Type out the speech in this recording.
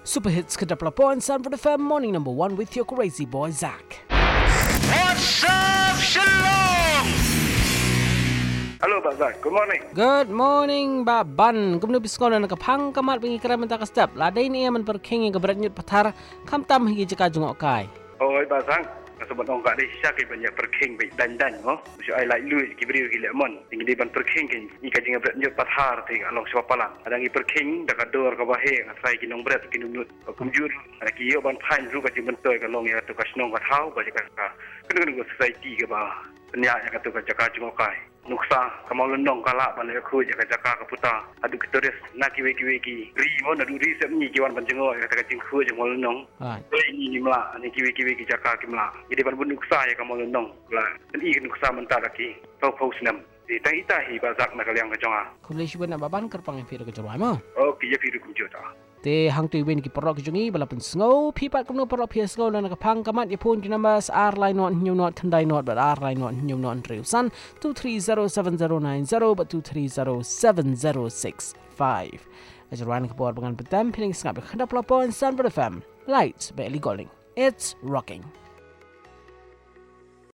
Super hits kedap laporan Sanford FM morning number 1 with your crazy boy Zach. What's up, Shalom? Hello, Pak Zak. Good morning. Good morning, Baban. Kemudian biskon dan kepang kamat pengikram mentah kestap. Ladai ni aman perking yang keberat nyut patar kam tam higi jeka jungok kai. Oh, Pak Zak. Sebab orang kat desa ke banyak perking baik dan oh. Mesti ai like lu ki beri ki lemon. Tinggi di ban perking ki ni ka jinga berat nyut patar ti along siapa Ada ngi perking dak ador ka bahe ngasai ki nong berat ki nut. Kumjur ada ki yo ban phan ru ka jing bentoy ka long ya tu ka snong ka thau ka jeka ka. Kena society ke ba. Penyak yang kata jaka jungok kai. Nuksa kamal nong kala ban ya khu jaka jaka ka puta. Adu kitoris na ki weki ri mo na du ri sep ni ki wan ban jengo ya kata jing khu jengol nong. Ni mla ni ki weki jaka ki mla. Jadi ban nuksa ya kamal nong la. Dan i nuksa mentah lagi. Pau senam. Di tai hi bazak na kaliang ka jonga. Kulai shuban na baban kerpang yang firu ke jorwai mo. Okay, ya firu kumjota. Te hang tu win ki porok jungi balapan snow pipat kumno porok pia snow dan kapang kamat yapun ki numbers r line not new not tandai not but r line not new not Riusan 230790 but 230765 ajarwan kapor pengan petam piling sengap khandap lapon Sanford FM lights by Ellie Golding. It's rocking.